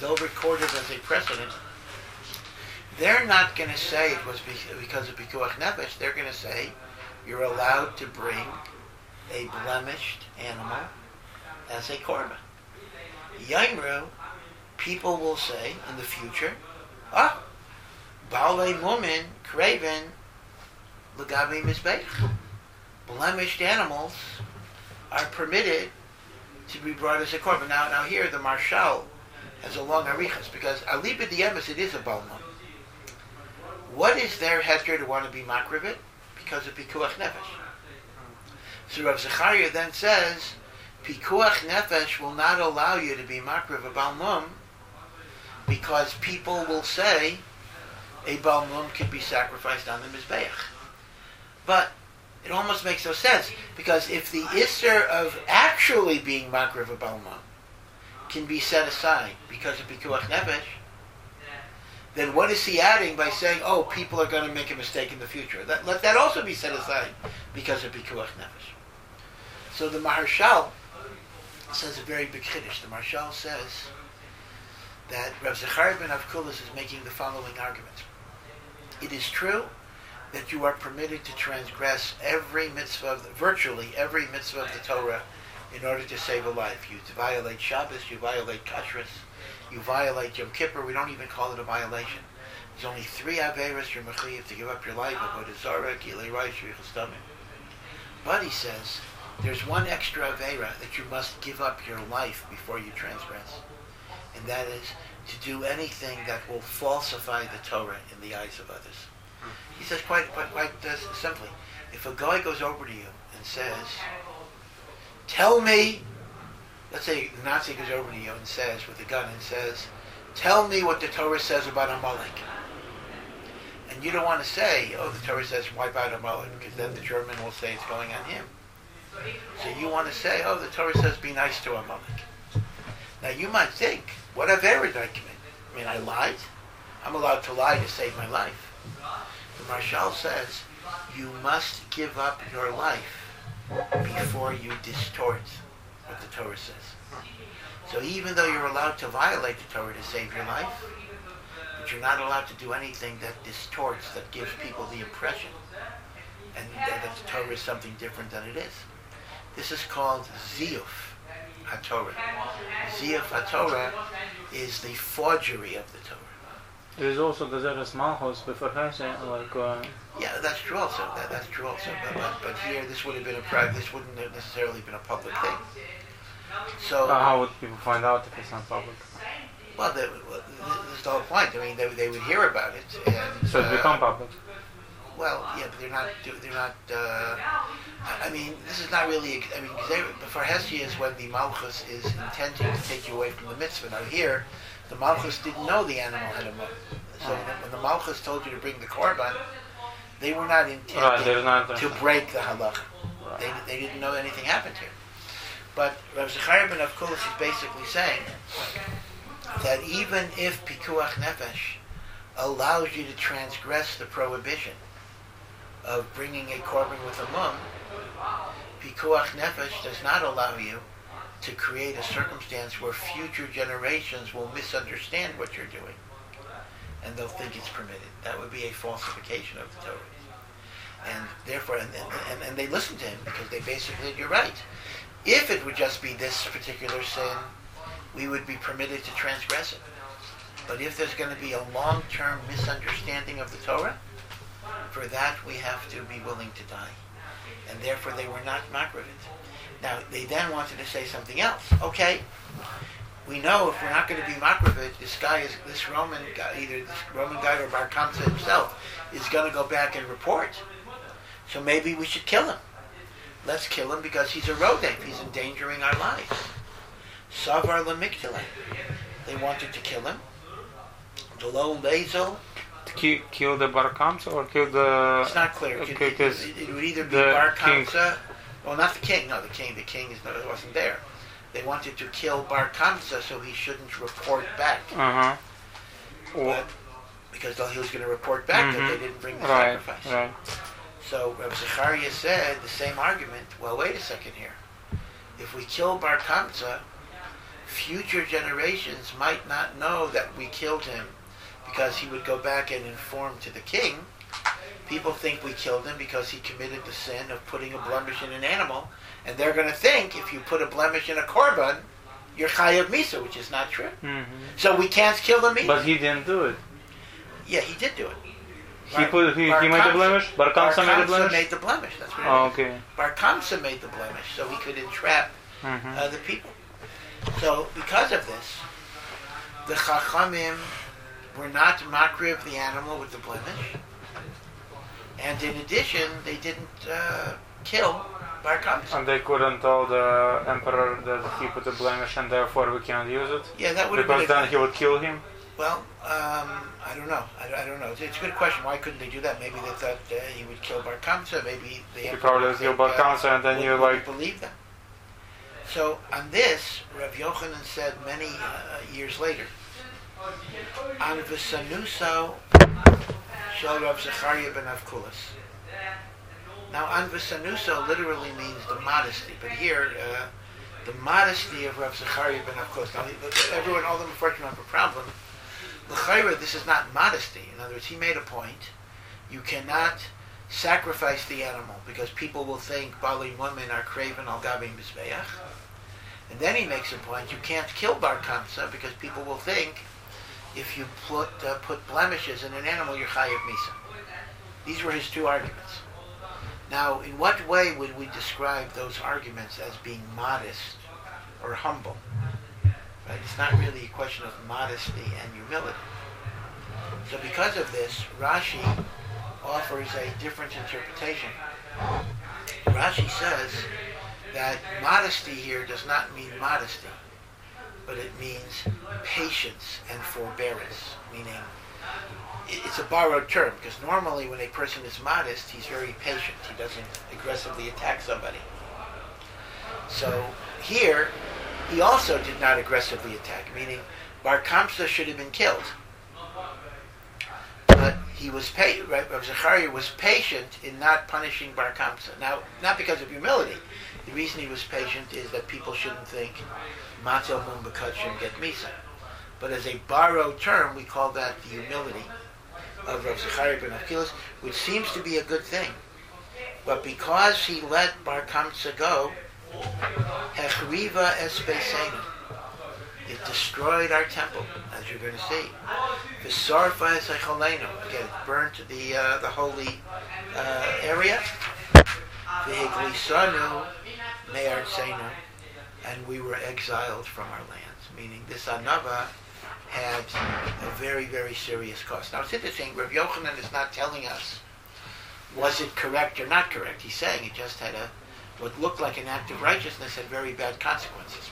they'll record it as a precedent. They're not going to say it was because of Pikuach Nefesh. They're going to say you're allowed to bring a blemished animal as a korban. Yaimru, people will say in the future, Baalei Mumin, Kraven, Lagabi Mizbeach. Blemished animals are permitted to be brought as a korban. Now here the Marshal has a long arichas because Alibid the Emes, it is a Balmum. What is their heter to want to be makrivit? Because of Pikuach Nefesh. So Rav Zechariah then says, Pikuach Nefesh will not allow you to be makriv a Balmum because people will say a Balmum can be sacrificed on the Mizbeach. But it almost makes no sense because if the Isser of actually being makriv a Balmum can be set aside because of Pikuach Nefesh, then what is he adding by saying, people are going to make a mistake in the future? Let that also be set aside because of Pikuach Nefesh. So the Maharshal says a very big chiddush. The Maharshal says that Rav Zechariah ben Avkulas is making the following argument. It is true that you are permitted to transgress virtually every mitzvah of the Torah in order to save a life. You violate Shabbos, you violate Kashrus, you violate Yom Kippur. We don't even call it a violation. There's only 3 Averas you're mechayiv to give up your life, Avodah Zarah, Gilei Rai, Shvichas Damim. But he says, there's one extra Avera that you must give up your life before you transgress. And that is to do anything that will falsify the Torah in the eyes of others. He says quite simply, if a guy goes over to you and says, tell me, let's say the Nazi goes over to you and says, with a gun, and says, tell me what the Torah says about Amalek. And you don't want to say, the Torah says wipe out Amalek, because then the German will say it's going on him. So you want to say, the Torah says be nice to Amalek. Now you might think, what Avera did I commit? I mean, I lied. I'm allowed to lie to save my life. The Marshal says, you must give up your life before you distort what the Torah says. So even though you're allowed to violate the Torah to save your life, but you're not allowed to do anything that distorts, that gives people the impression and that the Torah is something different than it is. This is called Ziyuf HaTorah. Ziyuf HaTorah is the forgery of the Torah. There is also the Zeres Malchus before Hesed, Yeah, that's true also. That's true also. But here, this would have been this wouldn't have necessarily been a public thing. So how would people find out if it's not public? Well, this is the whole point. I mean, they would hear about it, and so it's become public. Well, yeah, but they're not. I mean, this is not really. I mean, before Hesed is when the Malchus is intending to take you away from the mitzvah. Now here, the Malchus didn't know the animal had a mum. So when the Malchus told you to bring the korban, they were not intending to break the halacha. Right. They didn't know anything happened here. But Rav Zechariah ben Avkulas is basically saying that even if Pikuach Nefesh allows you to transgress the prohibition of bringing a korban with a mum, Pikuach Nefesh does not allow you to create a circumstance where future generations will misunderstand what you're doing and they'll think it's permitted. That would be a falsification of the Torah. And therefore, and they listen to him because they basically, you're right. If it would just be this particular sin, we would be permitted to transgress it. But if there's going to be a long-term misunderstanding of the Torah, for that we have to be willing to die. And therefore they were not makravit. Now, they then wanted to say something else. Okay, we know if we're not going to be makravit, this Roman guy, either this Roman guy or Bar Kamsa himself, is going to go back and report. So maybe we should kill him. Let's kill him because he's a rodef. He's endangering our lives. Savar lemiktileh. They wanted to kill him. Delo lezel. Kill the Bar Kamsa or kill the... It's not clear. It would either be Bar Kamsa... Well, not the king. No, the king wasn't there. They wanted to kill Bar Kamsa so he shouldn't report back. Because he was going to report back that they didn't bring the sacrifice. Right. So Rabbi Zechariah said the same argument. Well, wait a second here. If we kill Bar Kamsa, future generations might not know that we killed him because he would go back and inform to the king. People think we killed him because he committed the sin of putting a blemish in an animal, and they're going to think if you put a blemish in a korban, you're chayav misa, which is not true. Mm-hmm. So we can't kill him either. But he didn't do it. Yeah, he did do it. He made the blemish? Bar Kamsa made the blemish? Made the blemish, that's what Oh, it is. okay. Bar Kamsa made the blemish, so he could entrap the people. So, because of this, the Chachamim were not makriv the animal with the blemish, and in addition, they didn't kill Bar Kamsa. And they couldn't tell the emperor that he put a blemish and therefore we can't use it? Yeah, that would have Because been then he would kill him? Well, I don't know. I don't know. It's a good question. Why couldn't they do that? Maybe they thought he would kill Bar Kamsa. Maybe they He probably would kill Bar Kamsa and then you like... believe them. So on this, Rav Yochanan said many years later, An v'sanuso shel Rav Zechariah ben Avkulas. Now, An v'sanuso literally means the modesty, but here, the modesty of Rav Zechariah ben Avkulas. Now, everyone, all the Mefarshim have a problem. L'chayra, this is not modesty. In other words, he made a point. You cannot sacrifice the animal because people will think Bali women are craven al gabi mizbeach. And then he makes a point. You can't kill Bar Kamsa because people will think if you put blemishes in an animal, you're chayav misa. These were his two arguments. Now, in what way would we describe those arguments as being modest or humble? Right? It's not really a question of modesty and humility. So because of this, Rashi offers a different interpretation. Rashi says that modesty here does not mean modesty, but it means patience and forbearance, meaning it's a borrowed term, because normally when a person is modest, he's very patient. He doesn't aggressively attack somebody. So here, he also did not aggressively attack, meaning Bar Kamsa should have been killed. But he was right? Rav Zechariah was patient in not punishing Bar Kamsa. Now, not because of humility. The reason he was patient is that people shouldn't think Matzil Mum B'Kachim get Misa. But as a borrowed term, we call that the humility of Rav Zechariah ben Avkulas, which seems to be a good thing. But because he let Bar Kamsa go, Hechriva es Beisenu, it destroyed our temple, as you're going to see. V'sarfa es Echolenu, again, it burnt the holy area. V'higlisanu me'artzenu, and we were exiled from our lands. Meaning this anava had a very, very serious cost. Now it's interesting, Rav Yochanan is not telling us was it correct or not correct. He's saying it just had what looked like an act of righteousness had very bad consequences.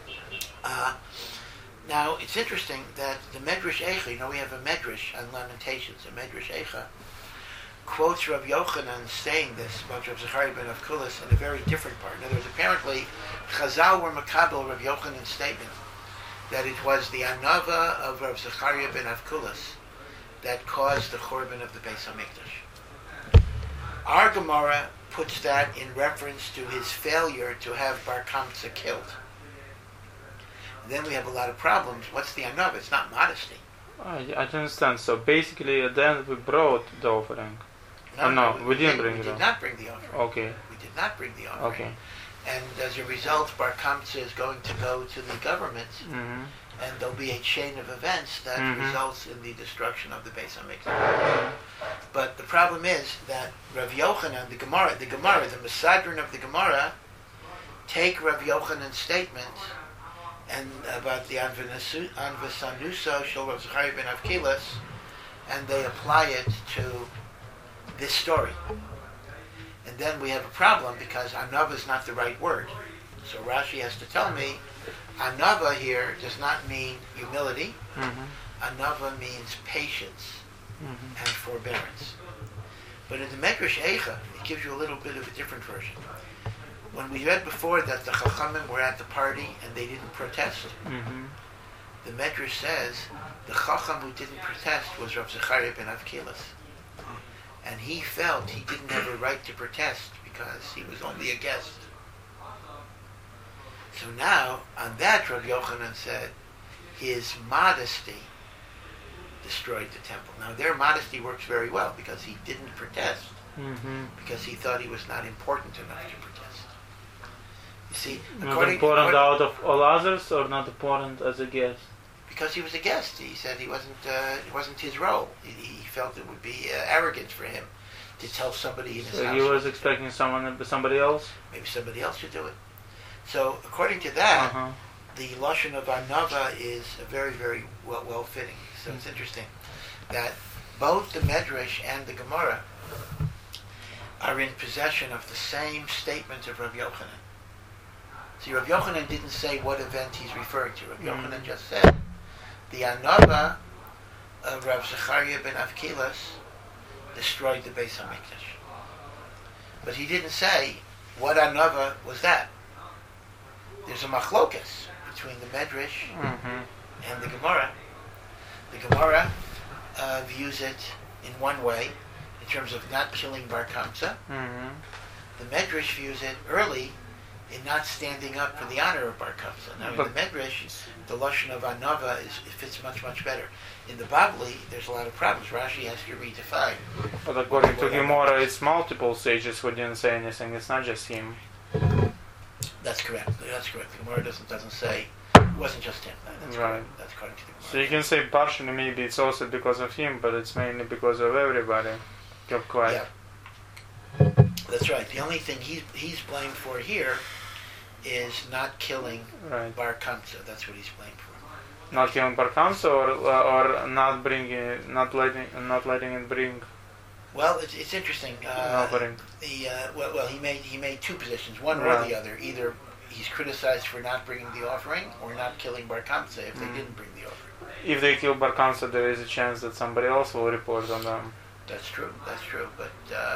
Now it's interesting that the Medrash Eicha, we have a Medrash on Lamentations, a Medrash Eicha, quotes Rav Yochanan saying this about Rav Zechariah ben Avkulas in a very different part. In other words, apparently Chazal were makabel Rav Yochanan's statement that it was the anava of Rav Zechariah ben Avkulas that caused the Churban of the Beis HaMikdash. Our Gemara puts that in reference to his failure to have Bar Kamsa killed. And then we have a lot of problems. What's the anava? It's not modesty. I understand. So basically at the end we brought the offering. No, we didn't bring it. We did not bring the offering. Okay. We did not bring the offering. Okay. And as a result, Bar Kamsa is going to go to the government, Mm-hmm. and there'll be a chain of events that results in the destruction of the Beis HaMikdash. Mm-hmm. But the problem is that Rav Yochanan, the Mesadrin of the Gemara, take Rav Yochanan's statement and about the Anvasanuso Shel Rav Zechariah ben Avkulas, and they apply it to this story. And then we have a problem because anava is not the right word. So Rashi has to tell me anava here does not mean humility. Anava means patience and forbearance. But in the Medrash Eicha, it gives you a little bit of a different version. When we read before that the Chachamim were at the party and they didn't protest, the Medrash says the Chacham who didn't protest was Rav Zechariah ben Avkulas. And he felt he didn't have a right to protest because he was only a guest. So now, on that, Rabbi Yochanan said, his modesty destroyed the temple. Now, their modesty works very well because he didn't protest, because he thought he was not important enough to protest. You see, not important out of all others, or not important as a guest? Because he was a guest. He said it wasn't his role. He felt it would be arrogant for him to tell somebody in his house. So he was expecting somebody else? Maybe somebody else should do it. So, according to that, the Lashon of Anava is very, very well-fitting. So it's interesting that both the Medrash and the Gemara are in possession of the same statement of Rabbi Yochanan. See, Rabbi Yochanan didn't say what event he's referring to. Rabbi Yochanan just said, the Anava of Rav Zechariah ben Avkilas destroyed the Beis HaMikdash. But he didn't say what Anava was that. There's a machlokas between the Medrash and the Gemara. The Gemara views it in one way, in terms of not killing Bar Kamsa. The Medrash views it early in not standing up for the honor of Bar Kamsa. Now, in the Medrash, the Lashon of Anava it fits much, much better. In the Bavli, there's a lot of problems. Rashi has to redefine. But according to Gemara, it's multiple sages who didn't say anything. It's not just him. That's correct. That's correct. The Gemara doesn't say it wasn't just him. That's right. Correct. That's according to the Gemara. So you can say partially maybe it's also because of him, but it's mainly because of everybody. Kept quiet. Yeah. That's right. The only thing he's blamed for here is not killing Bar Kamsa. That's what he's blamed for. Not killing Bar Kamsa, or not letting it bring. Well, it's interesting. He made two positions, one or the other. Either he's criticized for not bringing the offering, or not killing Bar Kamsa if they didn't bring the offering. If they kill Bar Kamsa, there is a chance that somebody else will report on them. That's true. But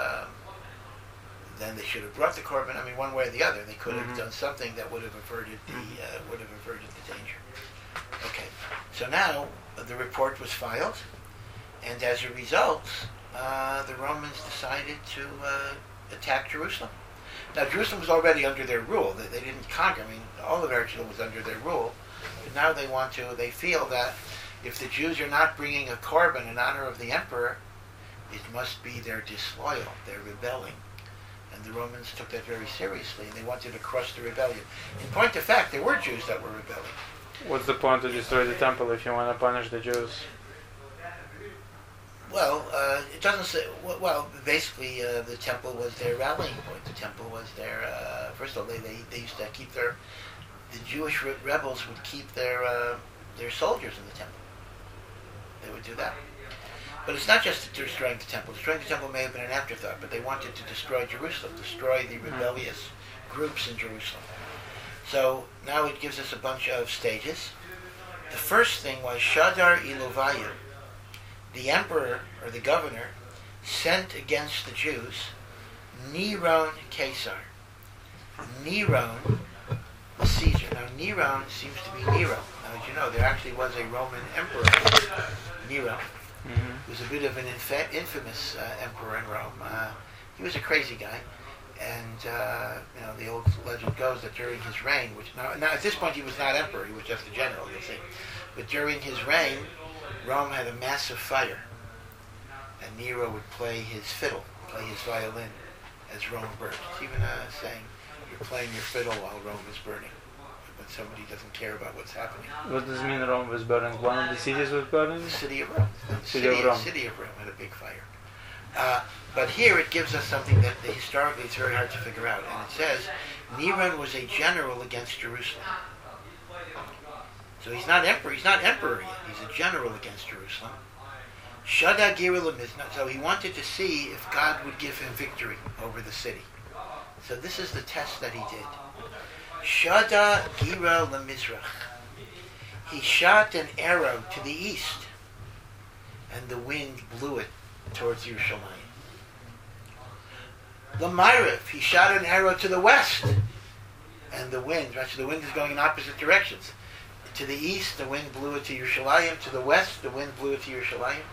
then they should have brought the korban. I mean, one way or the other, they could have done something that would have averted the danger. Okay. So now the report was filed, and as a result, the Romans decided to attack Jerusalem. Now, Jerusalem was already under their rule. They didn't conquer. I mean, all of Jerusalem was under their rule. But now they feel that if the Jews are not bringing a korban in honor of the emperor, it must be they're disloyal, they're rebelling. And the Romans took that very seriously, and they wanted to crush the rebellion. In point of fact, there were Jews that were rebelling. What's the point to destroy the temple if you want to punish the Jews? Well, it doesn't say. Well, basically, the temple was their rallying point. The temple was their. First of all, they used to keep the Jewish rebels would keep their soldiers in the temple. They would do that. But it's not just destroying the temple. Destroying the temple may have been an afterthought, but they wanted to destroy Jerusalem, destroy the rebellious groups in Jerusalem. So now it gives us a bunch of stages. The first thing was Shadar Iluvayu. The emperor, or the governor, sent against the Jews Neron Caesar. Neron was Caesar. Now Neron seems to be Nero. Now, as you know, there actually was a Roman emperor, Nero. He was a bit of an infamous emperor in Rome. He was a crazy guy. And, the old legend goes that during his reign, now at this point he was not emperor, he was just a general, you'll see. But during his reign, Rome had a massive fire. And Nero would play his fiddle, play his violin as Rome burned. It's even saying, you're playing your fiddle while Rome is burning. When somebody doesn't care about what's happening. What does it mean Rome was burning? One of the cities was burning? The city of Rome. The city of Rome had a big fire. But here it gives us something that historically it's very hard to figure out. And it says, Neron was a general against Jerusalem. So he's not emperor yet. He's a general against Jerusalem. Shada Gira Lemizna. So he wanted to see if God would give him victory over the city. So this is the test that he did. Shada Gira Lemizrach. He shot an arrow to the east, and the wind blew it towards Yerushalayim. L'mayrev, he shot an arrow to the west, and the wind is going in opposite directions. To the east, the wind blew it to Yerushalayim. To the west, the wind blew it to Yerushalayim.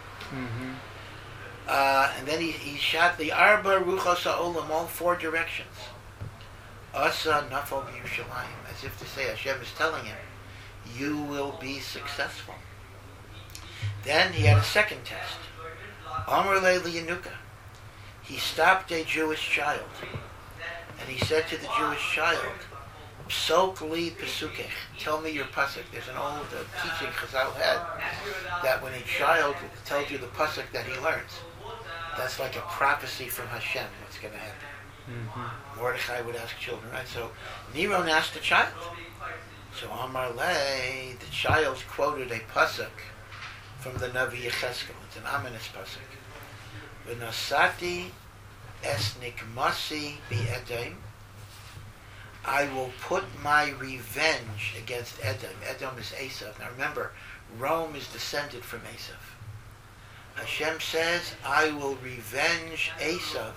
And then he shot the Arba Ruchos HaOlam, all four directions. Asa Nafal Yerushalayim, as as if to say Hashem is telling him, you will be successful. Then he had a second test. Amar le liyanuka. He stopped a Jewish child, and he said to the Jewish child, Psok li pesukech. Tell me your pasuk. There's an old teaching Chazal had that when a child tells you the pasuk that he learns, that's like a prophecy from Hashem. What's going to happen? Mm-hmm. Mordechai would ask children, right? So Neron asked the child. So Amar le, the child quoted a pasuk from the Navi Yecheskel. It's an ominous pasuk. V'nosati es nikmasi bi-Edom. I will put my revenge against Edom. Edom is Esav. Now remember, Rome is descended from Esav. Hashem says, I will revenge Esav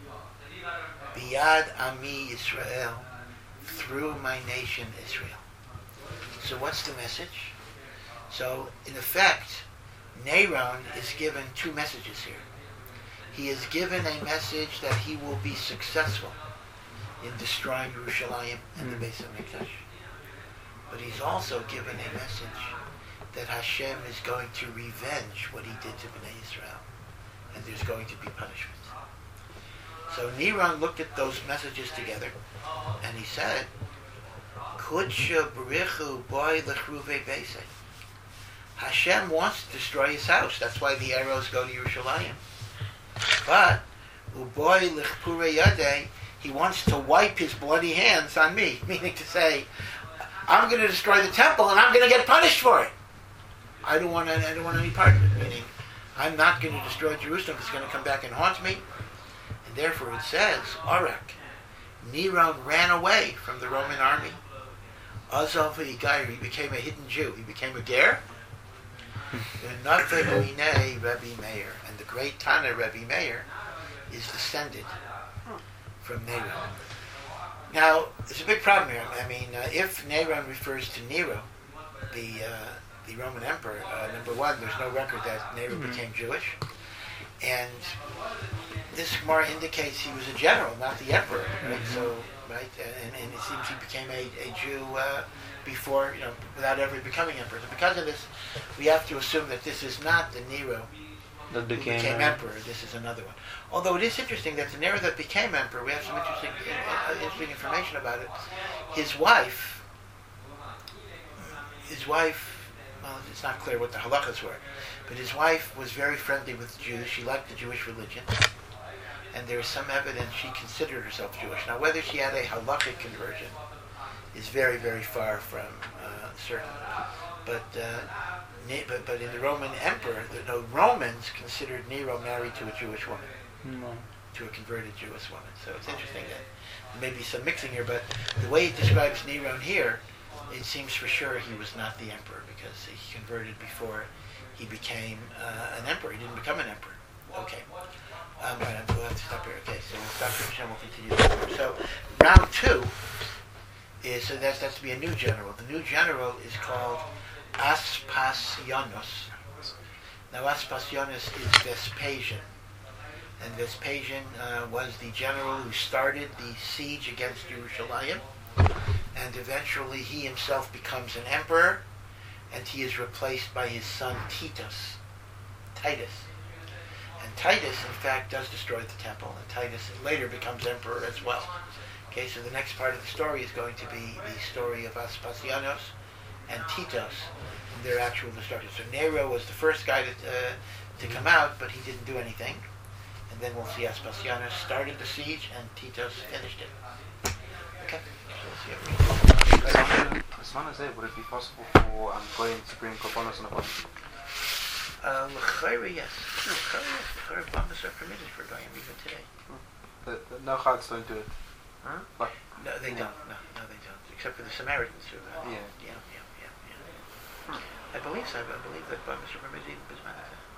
biyad ami Israel, through my nation Israel. So what's the message? So in effect, Neron is given two messages here. He is given a message that he will be successful in destroying Yerushalayim and the Beis HaMikdash. But he's also given a message that Hashem is going to revenge what he did to Bnei Israel, and there's going to be punishment. So Neron looked at those messages together, and he said, Kudsha b'richu boi l'chruve beise. Hashem wants to destroy his house. That's why the arrows go to Yerushalayim. But uboy l'chpure yadei, he wants to wipe his bloody hands on me, meaning to say, I'm going to destroy the temple and I'm going to get punished for it. I don't want any part of it. Meaning, I'm not going to destroy Jerusalem. It's going to come back and haunt me. And therefore it says, Arak, Neron ran away from the Roman army. Azov Yigair, he became a hidden Jew. He became a ger. Rabbi Meir, and the great Tana Rabbi Meir is descended from Neron. Now, there's a big problem here. I mean, if Neron refers to Nero, the Roman emperor, number one, there's no record that Nero became Jewish, and this Gemara indicates he was a general, not the emperor, right? So, right, and it seems he became a Jew before, without ever becoming emperor. So because of this, we have to assume that this is not the Nero that became emperor. This is another one. Although it is interesting that the Nero that became emperor, we have some interesting information about it. His wife, well, it's not clear what the halachas were, but his wife was very friendly with the Jews. She liked the Jewish religion, and there is some evidence she considered herself Jewish. Now, whether she had a halachic conversion is very, very far from certain. But in the Roman emperor, the Romans considered Nero married to a Jewish woman, to a converted Jewish woman. So it's interesting that there may be some mixing here, but the way it describes Nero here, it seems for sure he was not the emperor, because he converted before he became an emperor. He didn't become an emperor. Okay. We'll have to stop here. Okay, so we'll stop here and we'll continue. So round two is, so that's to be a new general. The new general is called Aspasionos. Now Aspasionos is Vespasian. And Vespasian was the general who started the siege against Jerusalem. And eventually he himself becomes an emperor, and he is replaced by his son Titus. And Titus, in fact, does destroy the temple, and Titus later becomes emperor as well. Okay, so the next part of the story is going to be the story of Aspasianos and Titus, and their actual destruction. So Nero was the first guy to come out, but he didn't do anything. And then we'll see Aspasianos started the siege, and Titus finished it. Okay. I was going to say, would it be possible for going to bring korbanos on a body? L'chayra, yes. L'chayra bombas are permitted for Goyim even today. No chads don't do it. Huh? But, no, they don't. No, they don't. Except for the Samaritans who. Yeah. I believe so. I believe that bombas are permitted even bisman.